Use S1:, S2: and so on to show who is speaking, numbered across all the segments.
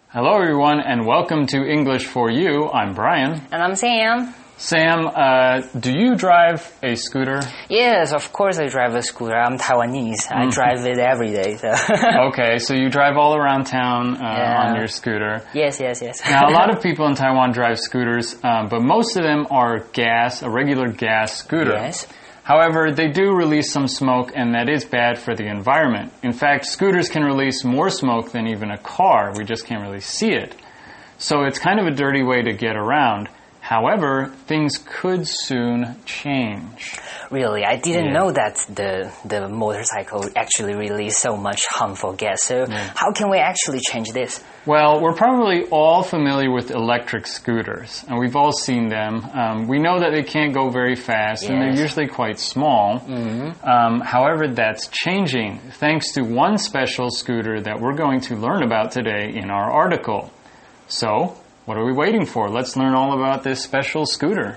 S1: Hello, everyone, and welcome to English for You. I'm Brian.
S2: And I'm Sam.
S1: Sam, do you drive a scooter?
S2: Yes, of course I drive a scooter. I'm Taiwanese. I drive it every day. So.
S1: Okay, so you drive all around town on your scooter.
S2: Yes.
S1: Now, a lot of people in Taiwan drive scooters, but most of them are a regular gas scooter.
S2: Yes.
S1: However, they do release some smoke, and that is bad for the environment. In fact, scooters can release more smoke than even a car. We just can't really see it. So it's kind of a dirty way to get around. However, things could soon change.
S2: Really, I didn't know that the motorcycle actually released so much harmful gas. So how can we actually change this?
S1: Well, we're probably all familiar with electric scooters, and we've all seen them. We know that they can't go very fast, and they're usually quite small. However, that's changing thanks to one special scooter that we're going to learn about today in our article. So, what are we waiting for? Let's learn all about this special scooter.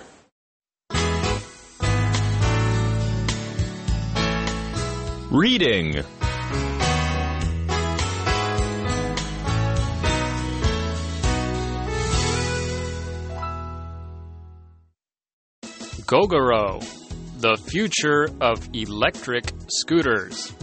S3: Reading. Gogoro, the future of electric scooters.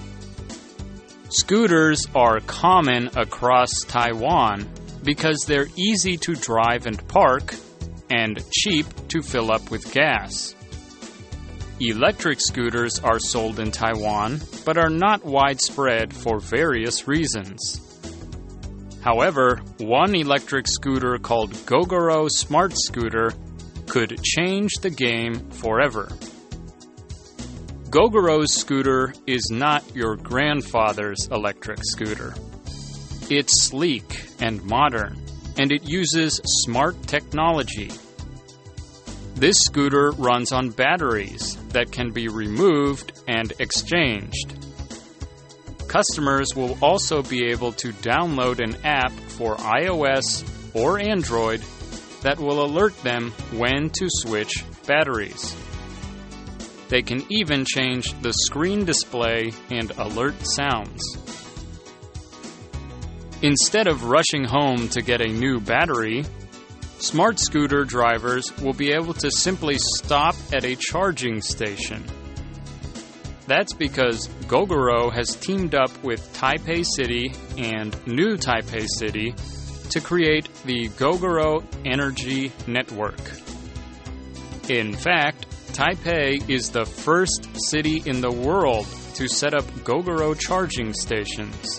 S3: Scooters are common across Taiwan because they're easy to drive and park and cheap to fill up with gas. Electric scooters are sold in Taiwan, but are not widespread for various reasons. However, one electric scooter called Gogoro Smart Scooter could change the game forever. Gogoro's scooter is not your grandfather's electric scooter. It's sleek and modern, and it uses smart technology. This scooter runs on batteries that can be removed and exchanged. Customers will also be able to download an app for iOS or Android that will alert them when to switch batteries. They can even change the screen display and alert sounds. Instead of rushing home to get a new battery, smart scooter drivers will be able to simply stop at a charging station. That's because Gogoro has teamed up with Taipei City and New Taipei City to create the Gogoro Energy Network. In fact, Taipei is the first city in the world to set up Gogoro charging stations.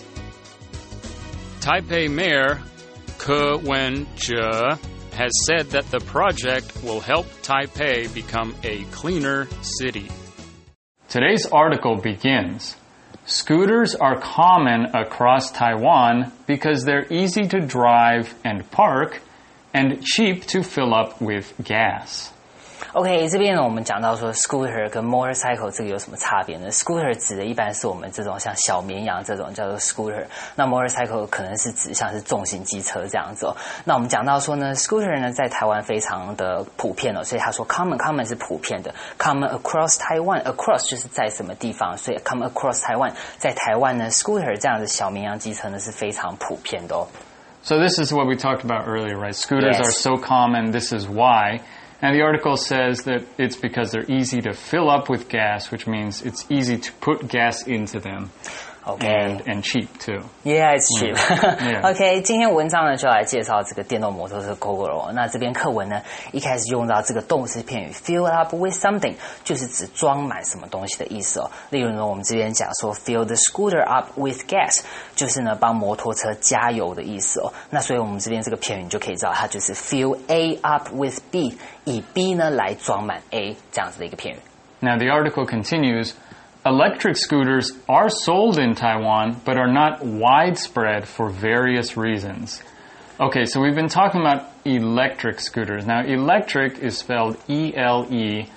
S3: Taipei Mayor Ke Wen-je has said that the project will help Taipei become a cleaner city.
S1: Today's article begins. Scooters are common across Taiwan because they're easy to drive and park and cheap to fill up with gas.
S2: OK， 这边呢，我们讲到说 scooter 跟 motorcycle 这个有什么差别呢 ？scooter 指的一般是我们这种像小绵羊这种叫做 scooter， 那 motorcycle 可能是指像是重型机车这样子哦。那我们讲到说呢 ，scooter 呢在台湾非常的普遍哦，所以他说 common 是普遍的 ，common across Taiwan，across 就是在什么地方，所以 common across Taiwan 在台湾呢 scooter 这样的小绵羊机车呢是非常普遍的哦。
S1: So this is what we talked about earlier, right? Scooters are so common, this is why. And the article says that it's because they're easy to fill up with gas, which means it's easy to put gas into them.
S2: Okay.
S1: And cheap, too.
S2: Yeah, it's cheap.
S1: Yeah.
S2: OK， 今天文章呢就来介绍这个电动摩托车 Gogoro。那这边课文呢一开始用到这个动词片语 fill up with something， 就是指装满什么东西的意思哦。例如呢，我们这边讲说 fill the scooter up with gas， 就是呢帮摩托车加油的意思哦。那所以我们这边这个片语你就可以知道，它就是 fill A up with B， 以 B 呢来装满 A 这样子的一个片语。
S1: Now the article continues.Electric scooters are sold in Taiwan, but are not widespread for various reasons. Okay, so we've been talking about electric scooters. Now, electric is spelled E-L-E-C-T-R-I-C,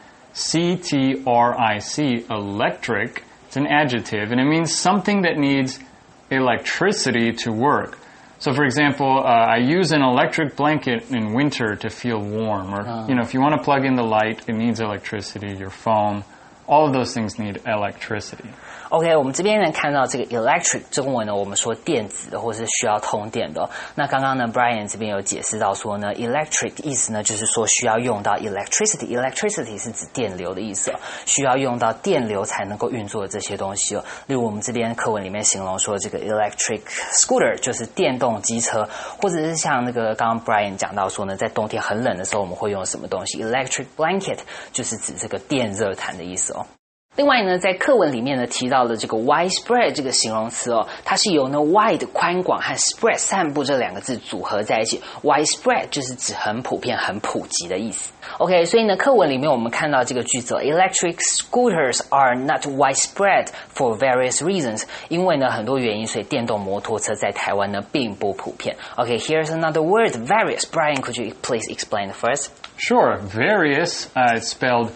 S1: electric. It's an adjective, and it means something that needs electricity to work. So, for example, I use an electric blanket in winter to feel warm. Or, if you want to plug in the light, it needs electricity, your phone. all of those things need electricity.
S2: OK， 我们这边呢看到这个 electric 中文呢，我们说电子的或是需要通电的。那刚刚呢 Brian 这边有解释到说呢 ，electric 意思呢就是说需要用到 electricity 是指电流的意思哦，需要用到电流才能够运作的这些东西哦。例如我们这边课文里面形容说这个 electric scooter 就是电动机车，或者是像那个刚刚 Brian 讲到说呢，在冬天很冷的时候我们会用什么东西 ？electric blanket 就是指这个电热毯的意思哦。另外呢，在课文里面呢提到的这个 widespread 这个形容词哦，它是由呢 wide 宽广和 spread 散布这两个字组合在一起。widespread 就是指很普遍、很普及的意思。OK， 所以呢，课文里面我们看到这个句子 ，electric scooters are not widespread for various reasons。因为呢很多原因，所以电动摩托车在台湾呢并不普遍。OK，here's another word, various. Brian, could you please explain first?
S1: Sure, various. It's spelled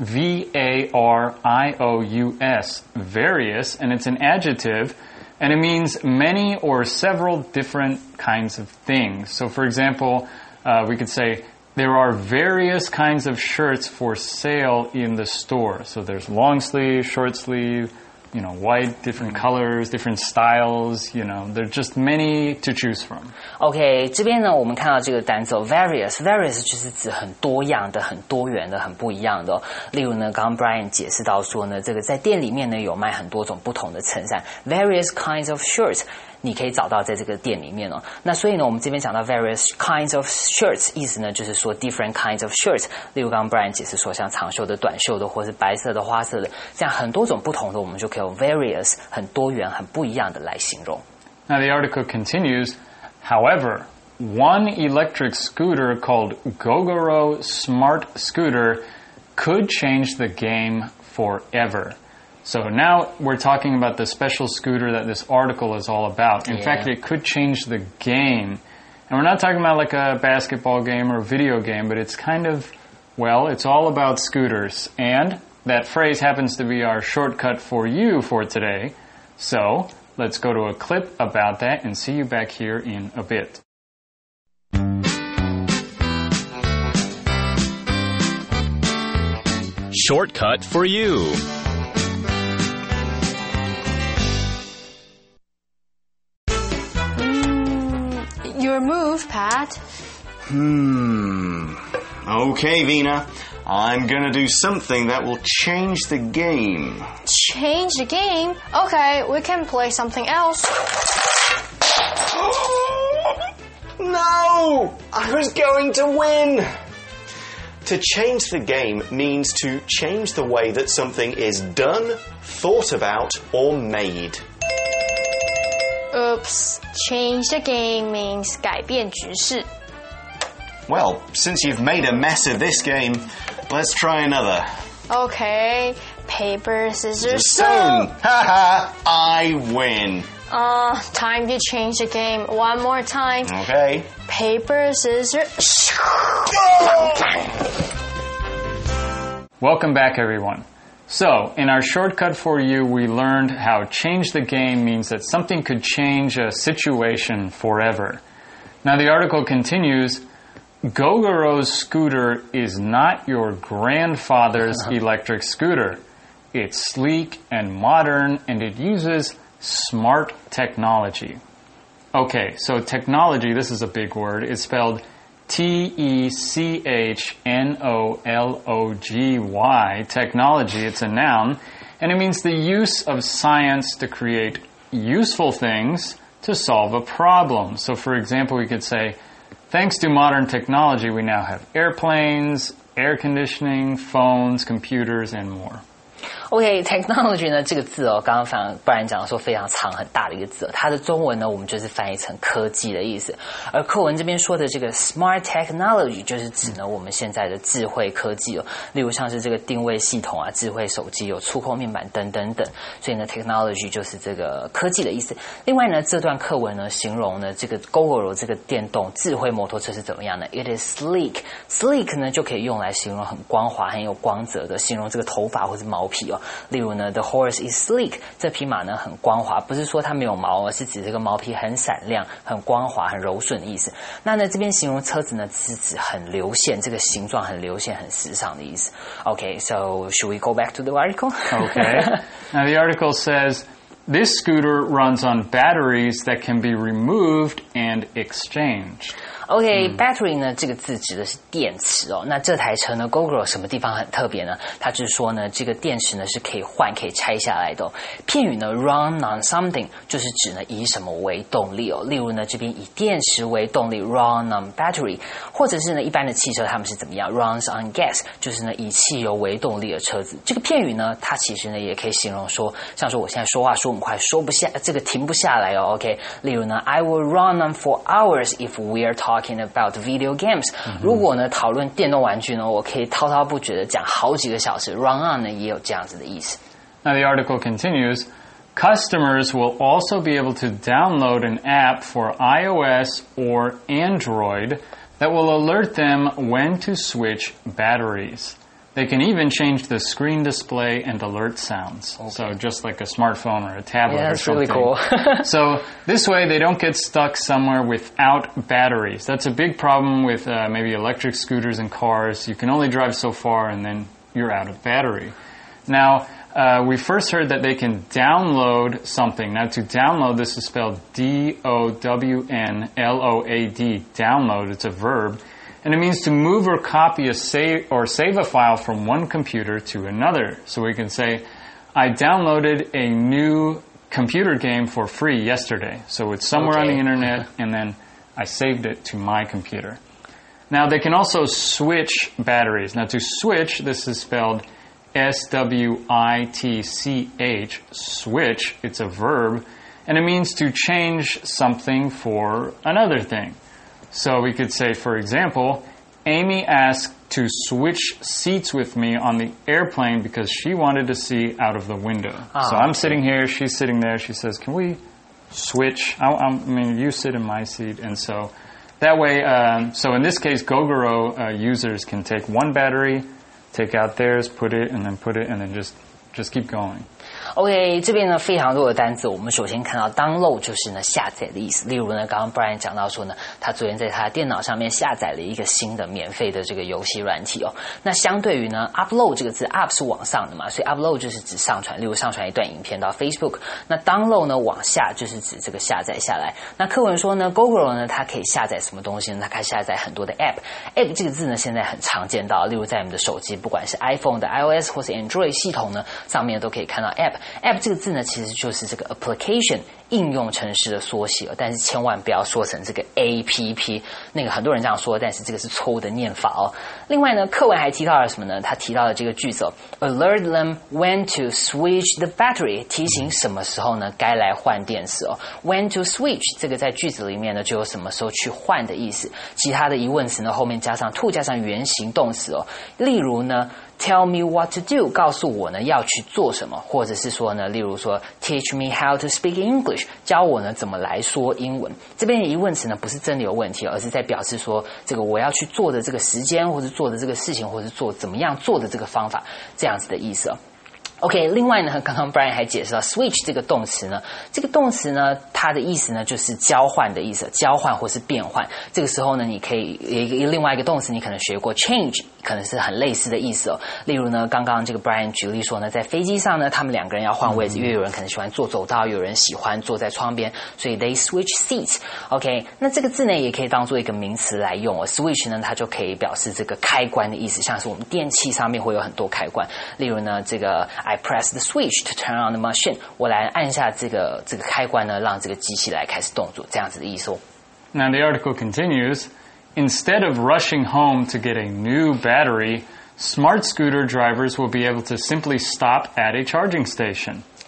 S1: V-A-R-I-O-U-S, various, and it's an adjective, and it means many or several different kinds of things. So, for example, we could say, there are various kinds of shirts for sale in the store. So there's long sleeve, short sleeve, white, different colors, different styles, there are just many to choose from.
S2: OK， 这边呢，我们看到这个单词 various 就是指很多样的、很多元的、很不一样的哦。例如呢，刚刚 Brian 解释到说呢，这个在店里面呢有卖很多种不同的衬衫 ，various kinds of shirts。你可以找到在这个店里面哦。那所以呢，我们这边讲到 various kinds of shirts， 意思呢就是说 different kinds of shirts。例如刚刚 Brian 解释说，像长袖的、短袖的，或是白色的、花色的，这样很多种不同的，我们就可以用 various 很多元、很不一样的来形容。
S1: Now the article continues, however, one electric scooter called Gogoro Smart Scooter could change the game forever. So now we're talking about the special scooter that this article is all about. In fact, it could change the game. And we're not talking about like a basketball game or a video game, but it's kind of, well, it's all about scooters. And that phrase happens to be our shortcut for you for today. So let's go to a clip about that and see you back here in a bit.
S4: Shortcut for you.
S5: Your move, Pat.
S6: Okay, Vina. I'm gonna do something that will change the game.
S5: Change the game? Okay, we can play something else.
S6: No! I was going to win! To change the game means to change the way that something is done, thought about, or made.
S5: Oops. Change the game means 改变局势。
S6: Well, since you've made a mess of this game, let's try another.
S5: Okay. Paper, scissors,
S6: Stone! Haha! I win.
S5: Time to change the game. One more time.
S6: Okay.
S5: Paper, scissors.
S1: Welcome back, everyone. So, in our shortcut for you, we learned how change the game means that something could change a situation forever. Now, the article continues, Gogoro's scooter is not your grandfather's electric scooter. It's sleek and modern, and it uses smart technology. Okay, so technology, this is a big word. It's spelled Technology, technology, it's a noun, and it means the use of science to create useful things to solve a problem. So for example, we could say, thanks to modern technology, we now have airplanes, air conditioning, phones, computers, and more.
S2: OK, technology 呢这个字哦，刚刚不然讲说非常长很大的一个字，它的中文呢我们就是翻译成科技的意思。而课文这边说的这个 smart technology 就是指呢我们现在的智慧科技哦，例如像是这个定位系统啊、智慧手机、有触控面板等等等。所以呢 technology 就是这个科技的意思。另外呢这段课文呢形容呢这个 Gogoro 这个电动智慧摩托车是怎么样呢 ？It is sleek 呢就可以用来形容很光滑、很有光泽的，形容这个头发或是毛皮哦。例如呢 ，The horse is sleek， 这匹马呢很光滑，不是说它没有毛，而是指这个毛皮很闪亮、很光滑、很柔顺的意思。那呢这边形容车子呢是指很流线，这个形状很流线、很时尚的意思。Okay, so should we go back to the article?
S1: Okay. Now the article says, this scooter runs on batteries that can be removed and exchanged.
S2: OK，battery 呢这个字指的是电池哦。那这台车呢 ，Gogoro 什么地方很特别呢？它就是说呢，这个电池呢是可以换、可以拆下来的哦。片语呢 run on something 就是指呢以什么为动力哦。例如呢这边以电池为动力 run on battery， 或者是呢一般的汽车他们是怎么样 runs on gas， 就是呢以汽油为动力的车子。这个片语呢，它其实呢也可以形容说，像说我现在说话说很快，说不下，这个停不下来哦。OK， 例如呢 I will run on for hours if we are talking about video games， 如果呢讨论电动玩具呢，我可以滔滔不绝的讲好几个小时。Run on 呢也有这样子的意思。
S1: Now the article continues, customers will also be able to download an app for iOS or Android that will alert them when to switch batteries. They can even change the screen display and alert sounds. Okay. So just like a smartphone or a tablet or something.
S2: That's really cool.
S1: So this way they don't get stuck somewhere without batteries. That's a big problem with maybe electric scooters and cars. You can only drive so far and then you're out of battery. Now, we first heard that they can download something. Now to download, this is spelled D-O-W-N-L-O-A-D. Download, it's a verb. And it means to move or copy save a file from one computer to another. So we can say, I downloaded a new computer game for free yesterday. So it's somewhere on the internet, and then I saved it to my computer. Now they can also switch batteries. Now to switch, this is spelled S-W-I-T-C-H. Switch, it's a verb, and it means to change something for another thing. So we could say, for example, Amy asked to switch seats with me on the airplane because she wanted to see out of the window. So I'm sitting here, she's sitting there. She says, can we switch? I mean, you sit in my seat. And so that way, so in this case, Gogoro users can take one battery, take out theirs, put it, and then just keep going.
S2: OK， 这边呢非常多的单字，我们首先看到 download 就是呢下载的意思。例如呢，刚刚 Brian 讲到说呢，他昨天在他的电脑上面下载了一个新的免费的这个游戏软体哦。那相对于呢 upload 这个字 ，up 是往上的嘛，所以 upload 就是指上传，例如上传一段影片到 Facebook。那 download 呢往下就是指这个下载下来。那课文说呢 ，Gogoro 呢它可以下载什么东西呢？它可以下载很多的 app。app 这个字呢现在很常见到，例如在我们的手机，不管是 iPhone 的 iOS 或是 Android 系统呢，上面都可以看到 app。app 这个字呢，其实就是这个 application 应用程式的缩写，但是千万不要说成这个 app， 那个很多人这样说，但是这个是错误的念法哦。另外呢，课文还提到了什么呢？他提到了这个句子哦 ，alert them when to switch the battery， 提醒什么时候呢该来换电池哦。when to switch 这个在句子里面呢就有什么时候去换的意思。其他的疑问词呢后面加上 to 加上原形动词哦，例如呢。Tell me what to do， 告诉我呢要去做什么，或者是说呢，例如说 Teach me how to speak English， 教我呢怎么来说英文。这边的疑问词呢不是真的有问题，而是在表示说这个我要去做的这个时间，或是做的这个事情，或是做怎么样做的这个方法，这样子的意思哦。OK， 另外呢，刚刚 Brian 还解释到 switch 这个动词呢，这个动词呢，它的意思呢就是交换的意思，交换或是变换。这个时候呢，你可以另外一个动词，你可能学过 change， 可能是很类似的意思哦。例如呢，刚刚这个 Brian 举例说呢，在飞机上呢，他们两个人要换位置，因为有人可能喜欢坐走道，有人喜欢坐在窗边，所以 they switch seats。OK， 那这个字呢，也可以当做一个名词来用哦。switch 呢，它就可以表示这个开关的意思，像是我们电器上面会有很多开关，例如呢，这个 I press the switch to turn on the machine， 我来按下这个开关呢，让这个机器来开始动作，这样子的意思哦。
S1: Now the article continues, instead of rushing home to get a new battery, smart scooter drivers will be able to simply stop at a charging station.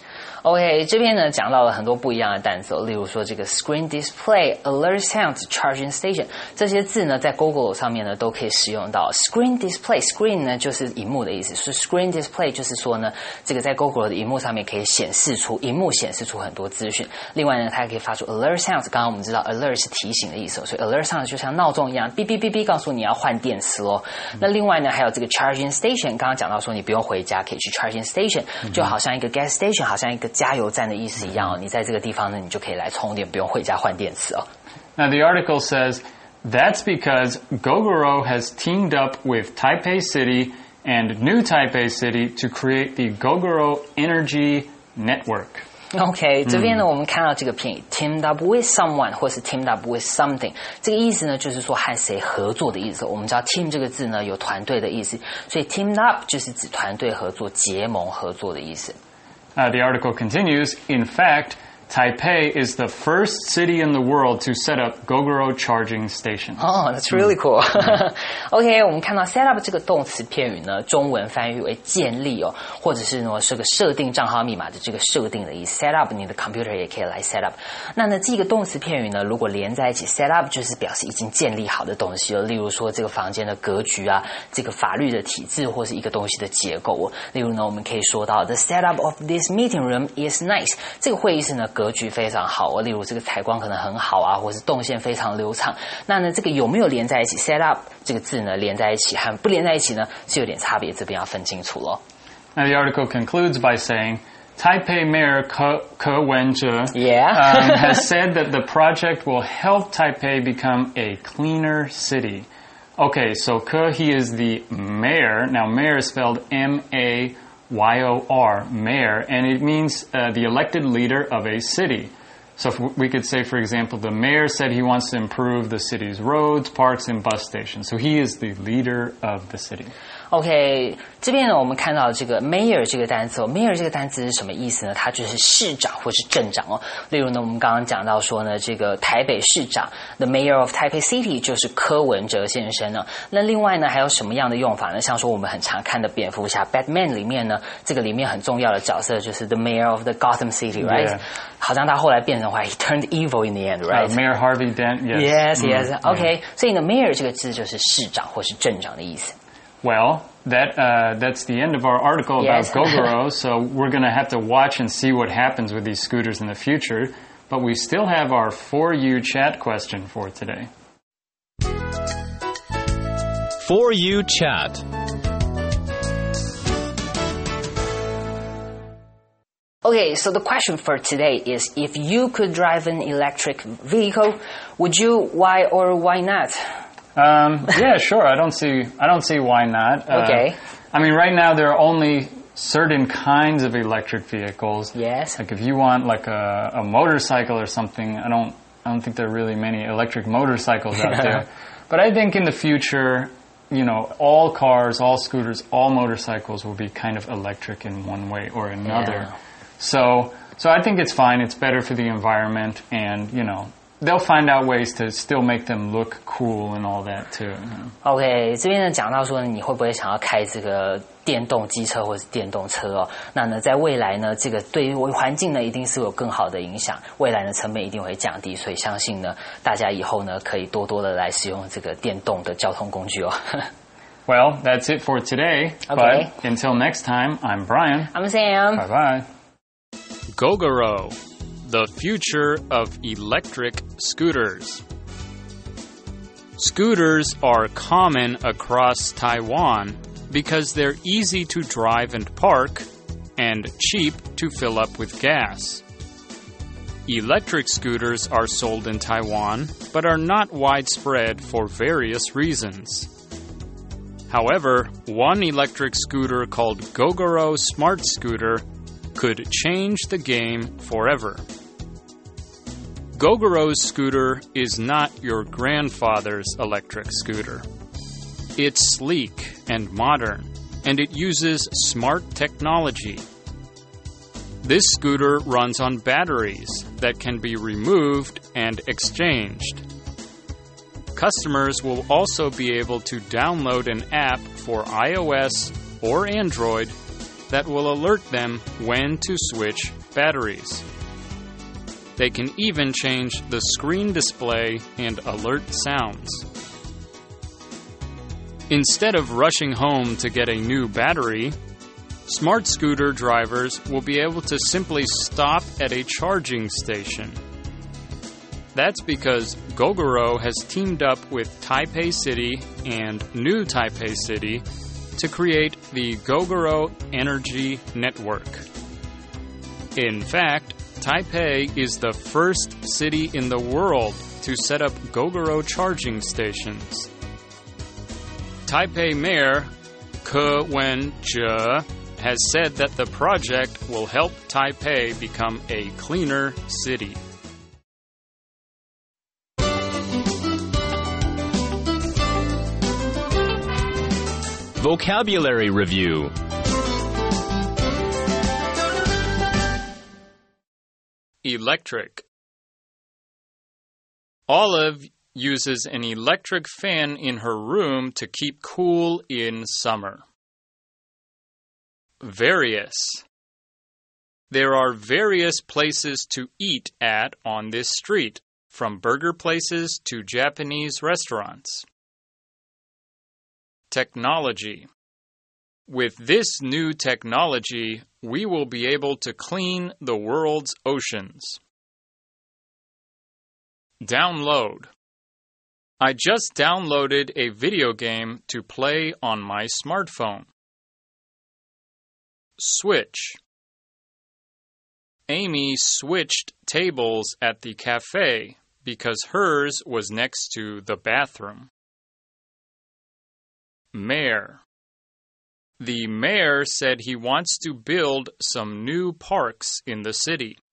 S2: OK， 这边呢讲到了很多不一样的单词，例如说这个 screen display、alert sounds、charging station 这些字呢，在 Google 上面呢都可以使用到。Screen display，screen 呢就是荧幕的意思，所以 screen display 就是说呢，这个在 Google 的荧幕上面可以荧幕显示出很多资讯。另外呢，它还可以发出 alert sounds， 刚刚我们知道 alert 是提醒的意思，所以 alert sounds 就像闹钟一样，哔哔哔哔告诉你要换电池咯。那另外呢，还有这个 charging station， 刚刚讲到说你不用回家，可以去 charging station， 就好像一个 gas station， 好像一个加油站的意思一样哦。你在这个地方呢，你就可以来充电，不用回家换电池哦。
S1: Now the article says that's because Gogoro has teamed up with Taipei City and New Taipei City to create the Gogoro Energy Network.OK，
S2: 这边呢，我们看到这个片语 teamed up with someone 或是 teamed up with something， 这个意思呢，就是说和谁合作的意思。我们知道 team 这个字呢，有团队的意思，所以 teamed up 就是指团队合作、结盟合作的意思。
S1: The article continues, in fact, Taipei is the first city in the world to set up Gogoro charging stations.
S2: Oh, that's really cool. OK， 我们看到 set up 这个动词片语呢，中文翻译为建立哦，或者是呢是个设定账号密码的这个设定的意思。set up 你的 computer 也可以来 set up。那呢这个动词片语呢，如果连在一起 set up 就是表示已经建立好的东西了，例如说这个房间的格局啊，这个法律的体制或是一个东西的结构哦。例如呢，我们可以说到 the setup of this meeting room is nice， 这个会议室呢格局非常好哦，例如这个采光可能很好啊，或是动线非常流畅。那呢这个有没有连在一起 set up 这个字呢，连在一起和不连在一起呢是有点差别，这边要分清楚咯。
S1: Now the article concludes by saying Taipei Mayor Ke Wen-je has said that the project will help Taipei become a cleaner city. Okay, so Ke, he is the mayor. Now mayor is spelled M-A-Y-O-R, mayor, and it means the elected leader of a city. So if we could say, for example, the mayor said he wants to improve the city's roads, parks, and bus stations. So he is the leader of the city.
S2: OK， 这边呢，我们看到这个 mayor 这个单词哦 ，mayor 这个单词是什么意思呢？它就是市长或是镇长哦。例如呢，我们刚刚讲到说呢，这个台北市长 ，the mayor of Taipei City 就是柯文哲先生呢。那另外呢，还有什么样的用法呢？像说我们很常看的蝙蝠侠 Batman 里面呢，这个里面很重要的角色就是 the mayor of the Gotham City，right？ 好像他后来变成坏 ，he turned evil in the end，right？
S1: Mayor Harvey Dent，yes，OK，
S2: 所以呢 ，mayor 这个字就是市长或是镇长的意思。
S1: Well, that's the end of our article about Gogoro, so we're going to have to watch and see what happens with these scooters in the future. But we still have our For You chat question for today.
S4: For You chat.
S2: Okay, so the question for today is, if you could drive an electric vehicle, would you? Why or why not?
S1: Yeah, sure. I don't see why not.
S2: Okay.
S1: I mean, right now there are only certain kinds of electric vehicles.
S2: Yes.
S1: Like if you want like a motorcycle or something, I don't think there are really many electric motorcycles out there. But I think in the future, you know, all cars, all scooters, all motorcycles will be kind of electric in one way or another.
S2: Yeah.
S1: So I think it's fine. It's better for the environment, and you know, they'll find out ways to still make them look cool and all that too.
S2: OK， 这边呢讲到说你会不会想要开这个电动机车或是电动车哦？那呢，在未来呢，这个对于环境呢一定是有更好的影响，未来呢成本一定会降低，所以相信呢大家以后呢可以多多的来使用这个电动的交通工具哦。
S1: Well, that's it for today.
S2: Okay.
S1: But until next time, I'm Brian.
S2: I'm Sam.
S1: Bye-bye.
S3: Gogoro, the future of electric scooters. Scooters are common across Taiwan because they're easy to drive and park and cheap to fill up with gas. Electric scooters are sold in Taiwan but are not widespread for various reasons. However, one electric scooter called Gogoro Smart Scooter could change the game forever. Gogoro's scooter is not your grandfather's electric scooter. It's sleek and modern, and it uses smart technology. This scooter runs on batteries that can be removed and exchanged. Customers will also be able to download an app for iOS or Android that will alert them when to switch batteries. They can even change the screen display and alert sounds. Instead of rushing home to get a new battery, smart scooter drivers will be able to simply stop at a charging station. That's because Gogoro has teamed up with Taipei City and New Taipei City to create the Gogoro Energy Network. In fact, Taipei is the first city in the world to set up Gogoro charging stations. Taipei Mayor Ke Wen-je has said that the project will help Taipei become a cleaner city.
S4: Vocabulary Review.
S3: Electric. Olive uses an electric fan in her room to keep cool in summer. Various. There are various places to eat at on this street, from burger places to Japanese restaurants. Technology. With this new technology, we will be able to clean the world's oceans. Download. I just downloaded a video game to play on my smartphone. Switch. Amy switched tables at the cafe because hers was next to the bathroom. Mayor. The mayor said he wants to build some new parks in the city.